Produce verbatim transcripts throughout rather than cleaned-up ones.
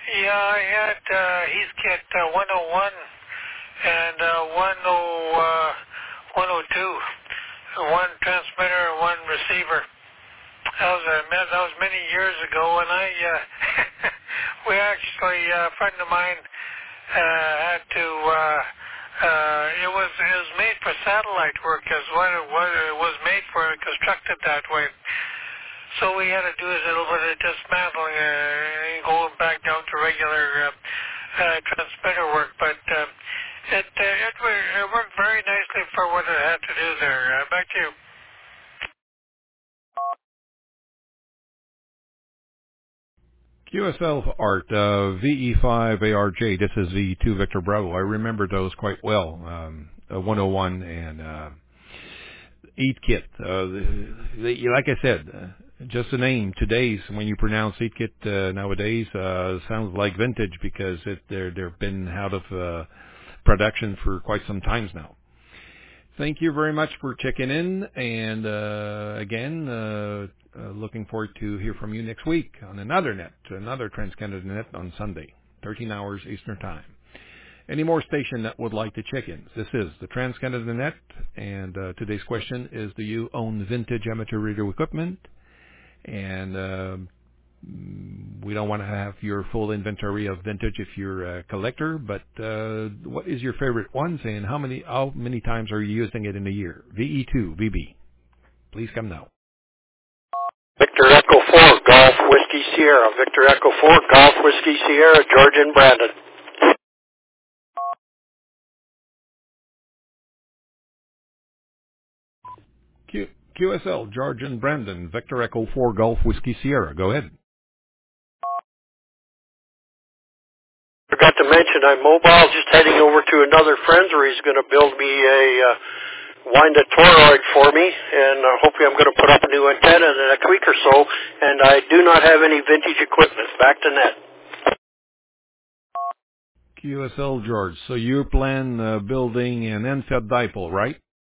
Yeah, I had uh, Heathkit uh, one oh one and uh, ten, uh, one oh two, one transmitter and one receiver. That was, a, that was many years ago, and I, uh, we actually, uh, a friend of mine uh, had to, uh, uh, it was it was made for satellite work as what it was, it was made for and constructed that way. So we had to do a little bit of dismantling uh, and going back down to regular uh, uh, transmitter work, but uh, it, uh, it, it worked very nicely for what it had to do there. Uh, back to you. Q S L Art, uh, V E five A R J, this is V E two Victor Bravo. I remember those quite well, um, uh, one oh one and uh, Eat Kit. Uh, the, the, like I said, uh, just the name, today's, when you pronounce Eat Kit uh, nowadays, uh, sounds like vintage because it, they're, they've been out of uh, production for quite some times now. Thank you very much for checking in, and uh, again, uh, uh, looking forward to hear from you next week on another net, another TransCanada Net on Sunday, thirteen hours Eastern Time. Any more station that would like to check in? This is the TransCanada Net, and uh, today's question is: do you own vintage amateur radio equipment? And uh, we don't want to have your full inventory of vintage if you're a collector, but uh, what is your favorite ones, and how many how many times are you using it in a year? V E two, V B. Please come now. Victor Echo four, Golf Whiskey Sierra. Victor Echo four, Golf Whiskey Sierra, George and Brandon. Q, QSL, George and Brandon, Victor Echo four, Golf Whiskey Sierra. Go ahead. Forgot to mention I'm mobile, just heading over to another friend's where he's going to build me a uh, winded toroid for me, and uh, hopefully I'm going to put up a new antenna in the next week or so, and I do not have any vintage equipment. Back to net. Q S L, George. So you plan uh, building an N F E D dipole, right?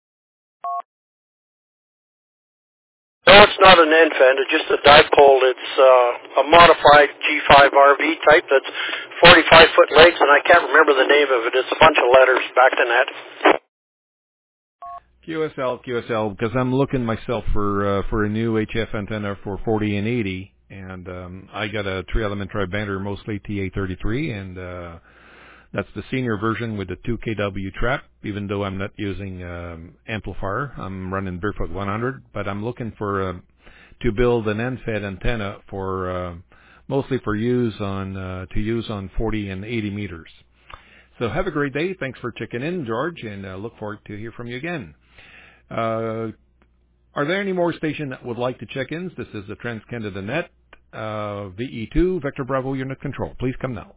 No, it's not an N F E D. It's just a dipole. It's uh, a modified G five R V type that's forty-five foot legs, and I can't remember the name of it. It's a bunch of letters. Back to net. Q S L, Q S L, because I'm looking myself for uh, for a new H F antenna for forty and eighty, and um, I got a three-element tri-bander, mostly T A thirty-three, and uh, that's the senior version with the two K W trap, even though I'm not using um, amplifier. I'm running Barefoot one hundred, but I'm looking for uh, to build an N F E D antenna for uh, mostly for use on uh, to use on forty and eighty meters. So have a great day. Thanks for checking in, George, and uh, look forward to hear from you again. Uh, are there any more stations that would like to check in? This is the TransCanada Net, uh, V E two, Vector Bravo Unit Control. Please come now.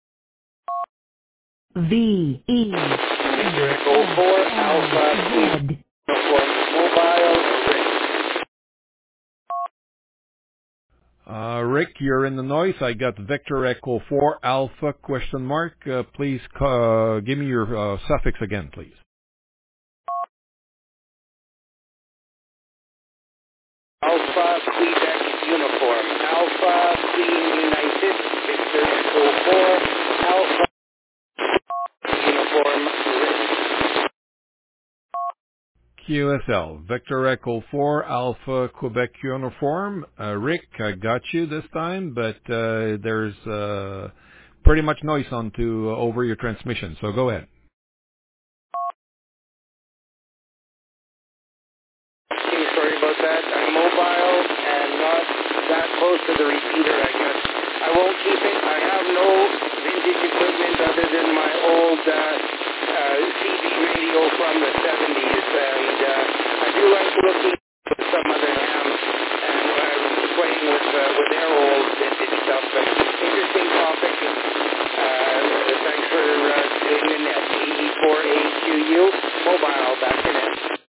V E Echo four, Alpha, Z. mobile, Uh, Rick, you're in the noise. I got Victor Echo four Alpha question mark. Uh, please uh, give me your uh, suffix again, please. Alpha, Quebec, Uniform. Alpha, Queen United, Victor Echo four, Alpha, Uniform, Rick. Q S L, Victor Echo four Alpha, Quebec Uniform. Uh, Rick, I got you this time, but uh, there's uh, pretty much noise onto uh, over your transmission, so go ahead. Okay, sorry about that. I'm mobile and not that close to the repeater, I guess. I won't keep it. I have no vintage equipment other than my old uh, uh, C B radio from the seventies, and uh, I do like looking at some other hams and uh, playing with uh, with their old vintage stuff. But interesting topic. Uh, thanks for uh, doing the net. E four A Q U, mobile, back to net.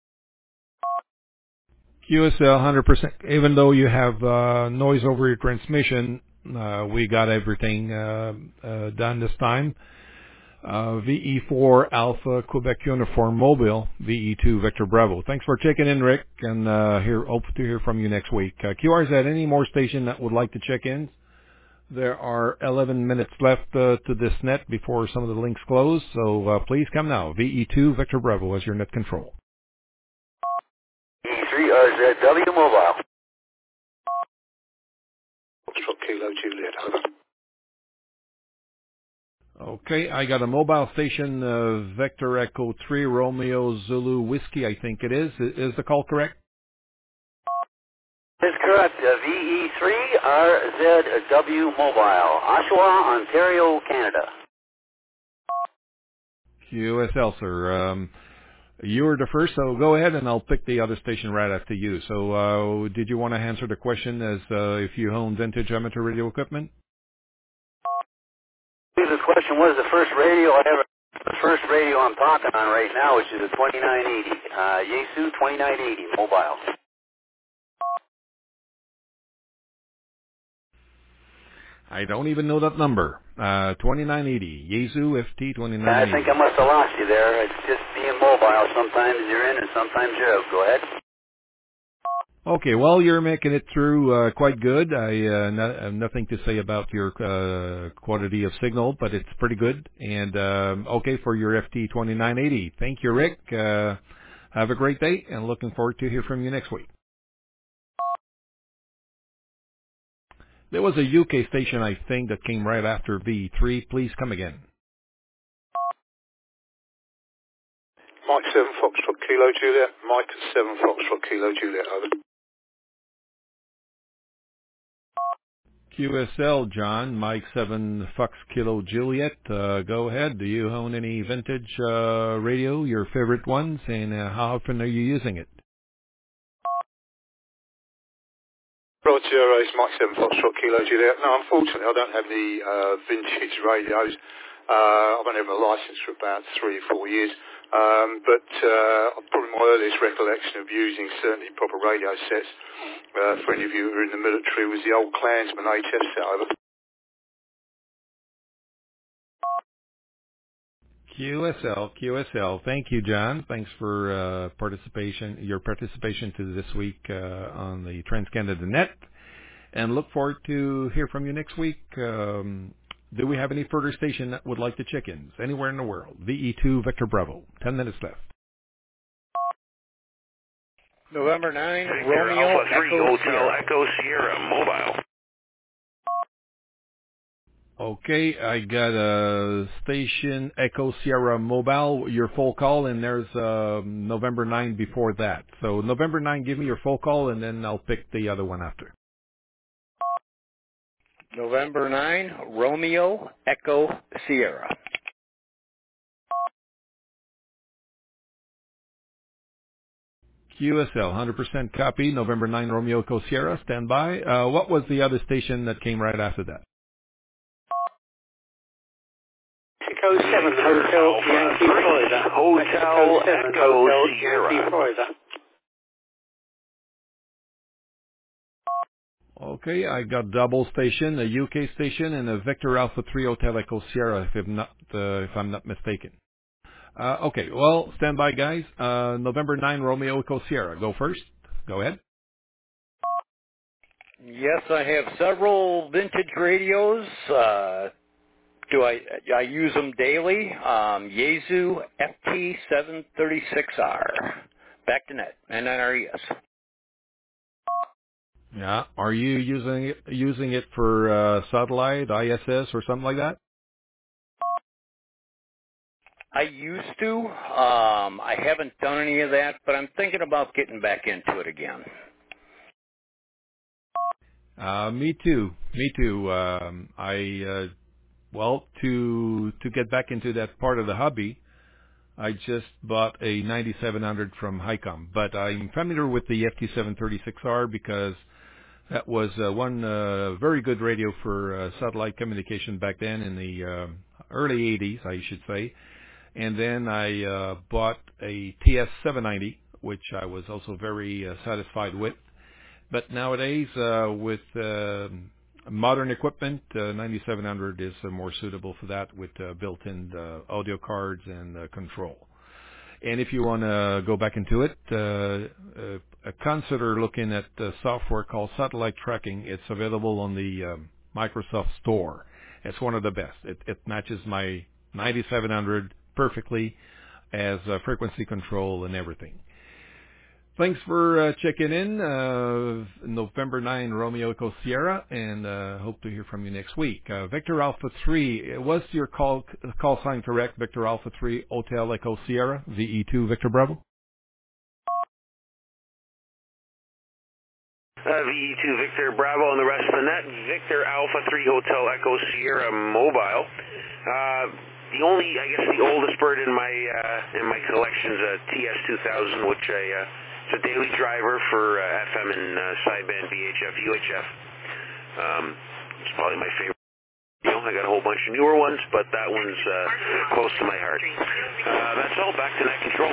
Q S L one hundred percent. Even though you have uh, noise over your transmission, uh, we got everything uh, uh, done this time. Uh, V E four Alpha Quebec Uniform Mobile, V E two Victor Bravo. Thanks for checking in, Rick, and uh, here hope to hear from you next week. Uh, Q R Z, any more station that would like to check in? There are eleven minutes left uh, to this net before some of the links close, so uh, please come now. V E two Victor Bravo as your net control. V E three R Z W mobile. Foxtrot Kilo Juliet, over. Okay, I got a mobile station, uh, Vector Echo three Romeo Zulu Whiskey, I think it is. Is the call correct? That's correct. Uh, V E three R Z W mobile. Oshawa, Ontario, Canada. Q S L, sir. Um, you were the first, so go ahead and I'll pick the other station right after you. So uh, did you want to answer the question as uh, if you own vintage amateur radio equipment? The question was the first radio I ever, the first radio I'm talking on right now, which is a twenty-nine eighty, uh, Yaesu twenty-nine eighty mobile. I don't even know that number. Uh, twenty-nine eighty, Yaesu F T twenty-nine eighty. I think I must have lost you there. It's just being mobile. Sometimes you're in and sometimes you're out. Go ahead. Okay, well, you're making it through uh, quite good. I uh, no, have nothing to say about your uh, quantity of signal, but it's pretty good. And um, okay for your F T twenty-nine eighty. Thank you, Rick. Uh, have a great day, and looking forward to hear from you next week. There was a U K station, I think, that came right after V E three. Please come again. Mike seven Foxtrot Kilo Juliet. Mike seven Foxtrot Kilo Juliet, over. Q S L, John, Mike seven Fox Kilo Juliet. Uh, go ahead. Do you own any vintage uh, radio, your favorite ones, and uh, how often are you using it? Roger, it's Mike seven Foxtrot Kilo Juliet. No, unfortunately, I don't have any uh, vintage radios. Uh, I've only had my license for about three or four years. Um, but uh, probably my earliest recollection of using certainly proper radio sets, uh, for any of you who are in the military, was the old Klansman H F set, over. Q S L, Q S L. Thank you, John. Thanks for uh, participation, your participation to this week uh, on the TransCanada Net, and look forward to hear from you next week. Um, do we have any further station that would like the chickens anywhere in the world? V E two Victor Bravo. Ten minutes left. November nine, Victor Romeo Alpha three Echo Hotel Sierra. Echo Sierra mobile. Okay, I got a station Echo Sierra Mobile, your full call, and there's uh, November nine before that. So November nine, give me your full call, and then I'll pick the other one after. November nine, Romeo Echo Sierra. Q S L, one hundred percent copy, November nine, Romeo Echo Sierra, stand by. Uh, what was the other station that came right after that? Mexico seven, Hotel Yankee Florida. Hotel seven, Echo Hotel Sierra. Yankee Florida. Okay, I got double station, a U K station, and a Victor Alpha three Hotel Echo Sierra, if I'm not, uh, if I'm not mistaken. Uh, okay, well, stand by, guys. Uh, November nine, Romeo Echo Sierra. Go first. Go ahead. Yes, I have several vintage radios. Uh, do I? I use them daily. Um, Yaesu F T seven thirty-six R. Back to net. N N R E S. Yeah. Are you using it, using it for uh, satellite, I S S, or something like that? I used to. Um, I haven't done any of that, but I'm thinking about getting back into it again. Uh, me too. Me too. Um, I uh, well, to to get back into that part of the hobby, I just bought a ninety-seven hundred from Hicom, but I'm familiar with the F T seven thirty-six R because that was uh, one uh, very good radio for uh, satellite communication back then in the uh, early eighties, I should say. And then I uh, bought a T S seven ninety, which I was also very uh, satisfied with. But nowadays, uh, with uh, modern equipment, uh, ninety-seven hundred is uh, more suitable for that with uh, built-in uh, audio cards and uh, control. And if you want to go back into it, uh, uh, consider looking at uh, software called Satellite Tracking. It's available on the um, Microsoft Store. It's one of the best. It, it matches my ninety-seven hundred perfectly as uh, frequency control and everything. Thanks for uh, checking in. Uh, November ninth, Romeo Echo Sierra, and uh, hope to hear from you next week. Uh, Victor Alpha three, was your call call sign correct? Victor Alpha three, Hotel Echo Sierra, V E two, Victor Bravo? Uh, V E two Victor Bravo and the rest of the net. Victor Alpha three Hotel Echo Sierra Mobile. Uh, the only, I guess, the oldest bird in my uh, in my collection is a T S two thousand, which I. Uh, It's a daily driver for uh, F M and uh, sideband V H F, U H F. Um, it's probably my favorite. You know, I got a whole bunch of newer ones, but that one's uh, close to my heart. Uh, that's all. Back to net control.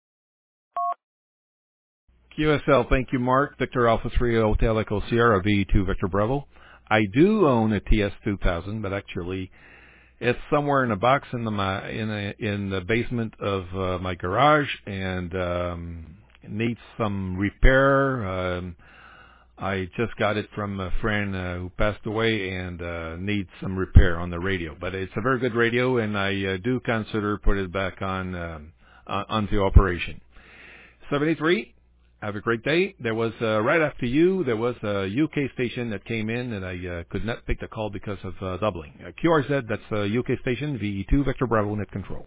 Q S L, thank you, Mark. Victor Alpha three Hotel Echo Sierra, V E two Victor Bravo. I do own a T S two thousand, but actually it's somewhere in a box in the my, in a, in the basement of uh, my garage, and um, needs some repair. Um, I just got it from a friend uh, who passed away, and uh, needs some repair on the radio. But it's a very good radio, and I uh, do consider put it back on um, on onto operation. seventy-three. Have a great day. There was uh, right after you, there was a U K station that came in, and I uh, could not pick the call because of uh, doubling. Uh, Q R Z, that's a U K station, V E two Victor Bravo net control.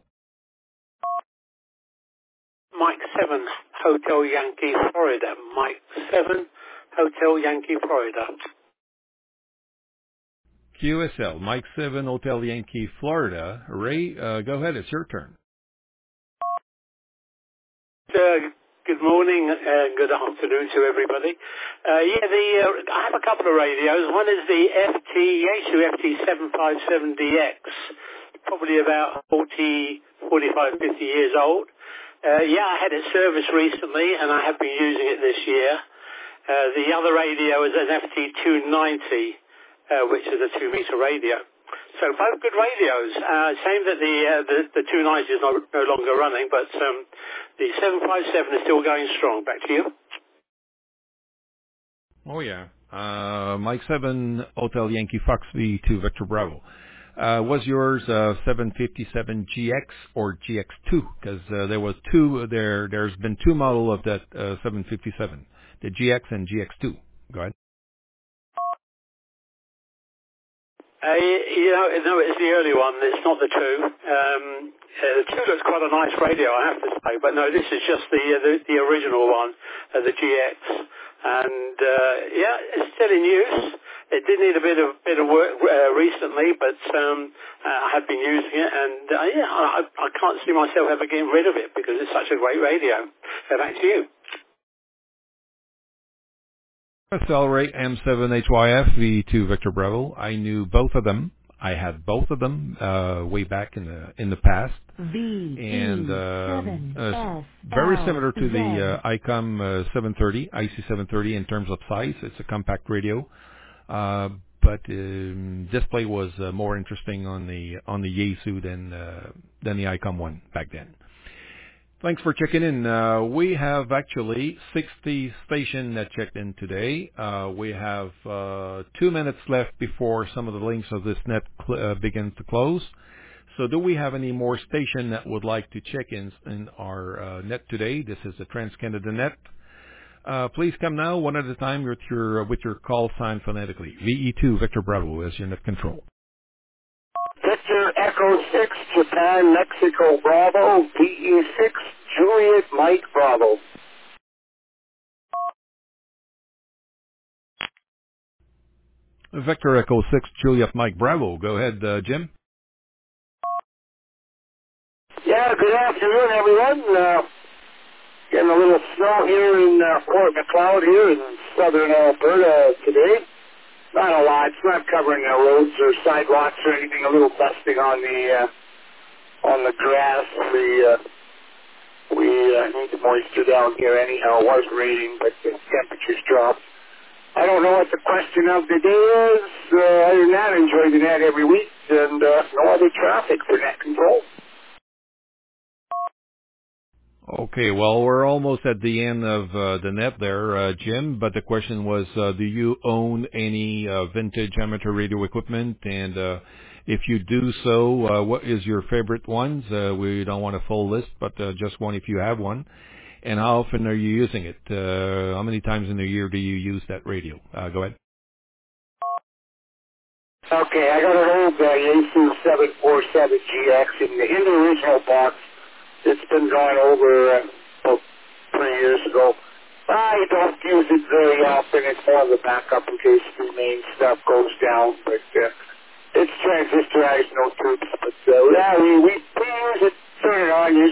Mike seven, Hotel Yankee, Florida. Mike seven, Hotel Yankee, Florida. Q S L, Mike seven, Hotel Yankee, Florida. Ray, uh, go ahead. It's your turn. Uh, good morning and good afternoon to everybody. Uh, yeah, the uh, I have a couple of radios. One is the F T, Yaesu F T seven fifty-seven D X, probably about forty, forty-five, fifty years old. Uh, yeah, I had it serviced recently, and I have been using it this year. Uh, the other radio is an F T two ninety, uh, which is a two-meter radio. So both good radios. Uh, shame that the, uh, the the two ninety is no, no longer running, but um, the seven fifty-seven is still going strong. Back to you. Oh, yeah. Uh, Mike seven, Hotel Yankee Fox V two Victor Bravo. Uh, was yours uh, seven fifty-seven G X or G X two? Because uh, there was two. There, there's been two model of that uh, seven fifty-seven, the G X and G X two. Go ahead. Uh, you know, no, it's the early one. It's not the two. Um, uh, the two looks quite a nice radio, I have to say. But no, this is just the uh, the, the original one, uh, the G X. And uh, yeah, it's still in use. It did need a bit of bit of work uh, recently, but um, uh, I have been using it, and uh, yeah, I, I can't see myself ever getting rid of it because it's such a great radio. So back to you. Accelerate M seven H Y F V two Victor Bravo. I knew both of them. I had both of them uh, way back in the in the past, V and uh, uh, very similar to the uh, ICOM uh, seven thirty, I C seven thirty in terms of size. It's a compact radio. Uh, but um, display was uh, more interesting on the on the Yaesu than uh, than the ICOM one back then. Thanks for checking in. Uh, we have actually sixty stations that checked in today. Uh, we have uh, two minutes left before some of the links of this net cl- uh, begins to close. So do we have any more station that would like to check in in our uh, net today? This is the TransCanada Net. Uh, please come now, one at a time, with your with your call sign phonetically. V E two Victor Bravo as your net control. Victor Echo six, Japan, Mexico, Bravo. V E six, Juliet, Mike, Bravo. Victor Echo six, Juliet, Mike, Bravo. Go ahead, uh, Jim. Yeah, good afternoon, everyone. Uh, Getting a little snow here in uh, Fort McLeod here in southern Alberta today. Not a lot. It's not covering the roads or sidewalks or anything. A little dusting on the uh, on the grass. We uh, we uh, need the moisture down here anyhow. It was raining, but the temperatures dropped. I don't know what the question of the day is. Uh, other than that, I enjoy the net every week, and uh, no other traffic for net control. Okay, well, we're almost at the end of uh, the net there, uh, Jim, but the question was, uh, do you own any uh, vintage amateur radio equipment? And uh, if you do so, uh, what is your favorite ones? Uh, we don't want a full list, but uh, just one if you have one. And how often are you using it? Uh, how many times in a year do you use that radio? Uh, go ahead. Okay, I got an old uh, Yaesu seven forty-seven G X in the, in the original box. It's been gone over uh, about three years ago. I don't use it very often. It's more of a backup in case the main stuff goes down. But uh, it's transistorized, no troops. But uh, yeah, we, we, we use it, turn it on, use